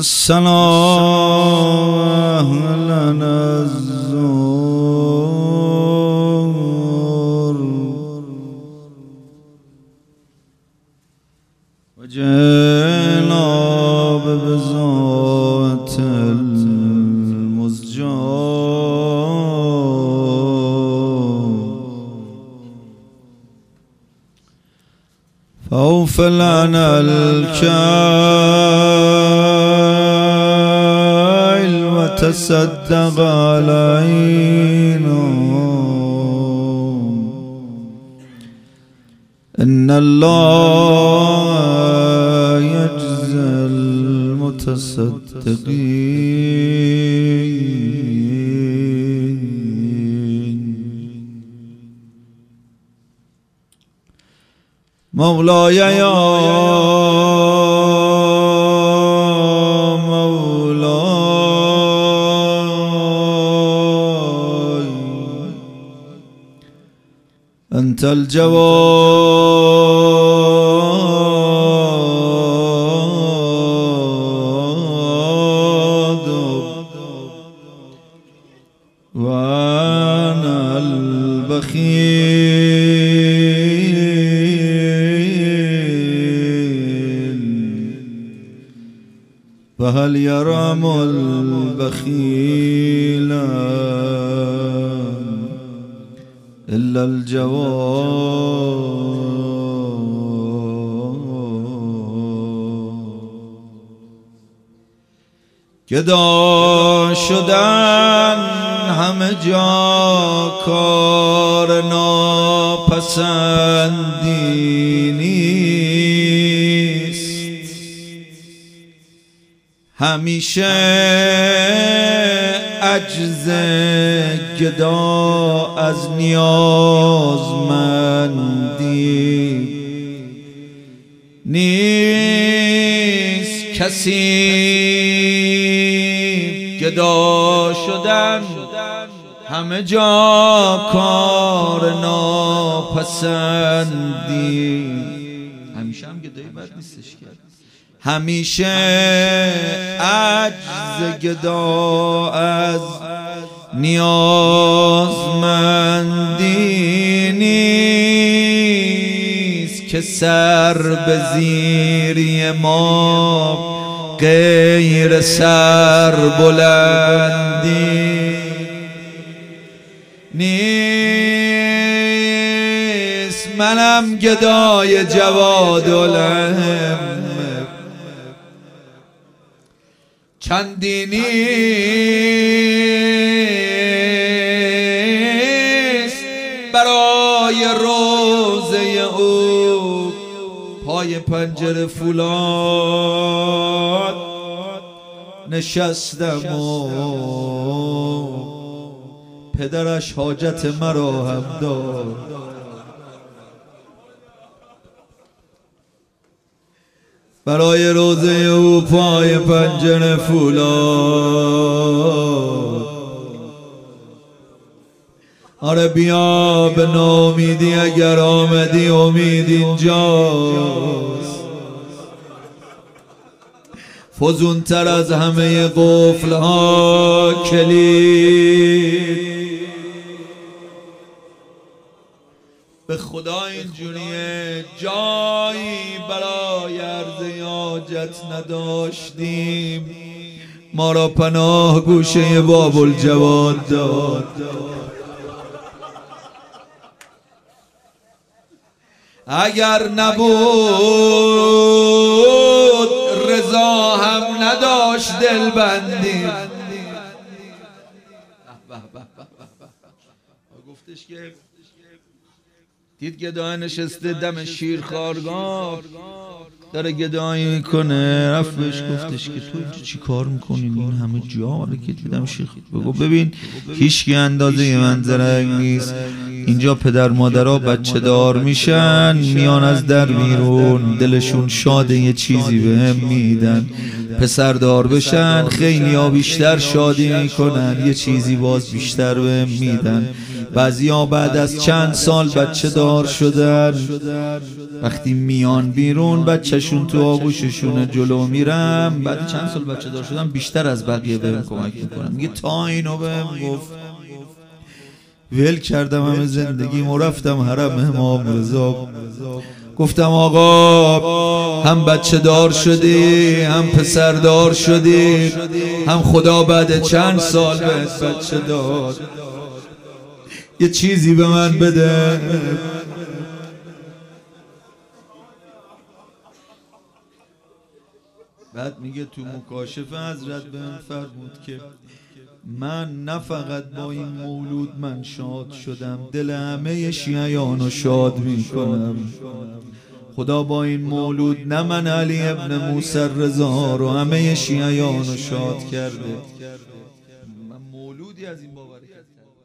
السلام لنا الزور وجئنا ببذات المزجار فأوفى لنا الكيل وتصدق علينا إن الله يجزي المتصدقين. مولاي يا مولاي أنت الجواد وأنا البخيل فهل يرام البخيل إلا الجواد. گدا شدن همه جا کار ناپسندی نیست، همیشه عجز گدا از نیازمندی نیست. کسی گدا شدن همه جا کار ناپسندی، همیشه هم گدایی بد نیستش کرد، همیشه عجز گدا از نیازمندی نیست. که سر به زیری ما غیر سر بلندی نیست. منم گدای جوادالهم چندی نیست، برای روزه او پای پنجره فولاد نشستم و پدرش حاجت مرا هم داد. برای روزه او پای پنجره فولاد. آره بیا به ناامیدی اگر آمدی، امید اینجاست. فزونتر از همه قفل‌ها کلید. به خدا اینجوریه جایی برای عرض حاجت نداشتیم، ما را پناه گوشه باب الجواد داد. اگر نبود رضا هم نداشت دلبندی. گفتش که دید گدای نشسته دم شیرخوارگاه داره گدایی میکنه، رفت بهش گفتش که تو اینجا چی کار میکنی؟ این همه جا که دیدم شیخ. بگو ببین هیچکی اندازه یه منظرک نیست، اینجا پدر مادرها بچه دار میشن، میان از در بیرون، دلشون شاده یه چیزی به هم میدن، پسردار بشن خیلی ها بیشتر شادی میکنن، یه چیزی باز بیشتر بهم میدن. بعضیا بعد از چند سال بچه دار شدن، وقتی میان بیرون بچهشون تو آغوششون جلو میرم، بعد چند سال بچه دار شدن بیشتر از بقیه بهم کمک میکنن. میگه تا اینو بهم گفت ول کردم همه زندگیم و رفتم حرم امام رضا. گفتم آقا هم بچه دار شدی، هم پسر دار شدی، هم خدا بعد چند سال بهت بچه داد، یه چیزی به من بده. بعد میگه تو مکاشفه حضرت بهم فرمود که من نه فقط با این مولود من شاد شدم، دل همه شیعیانو شاد میکنم. خدا با این مولود نه من علی ابن موسی رضا رو همه شیعیانو شاد کرده. من مولودی از این باور کردم.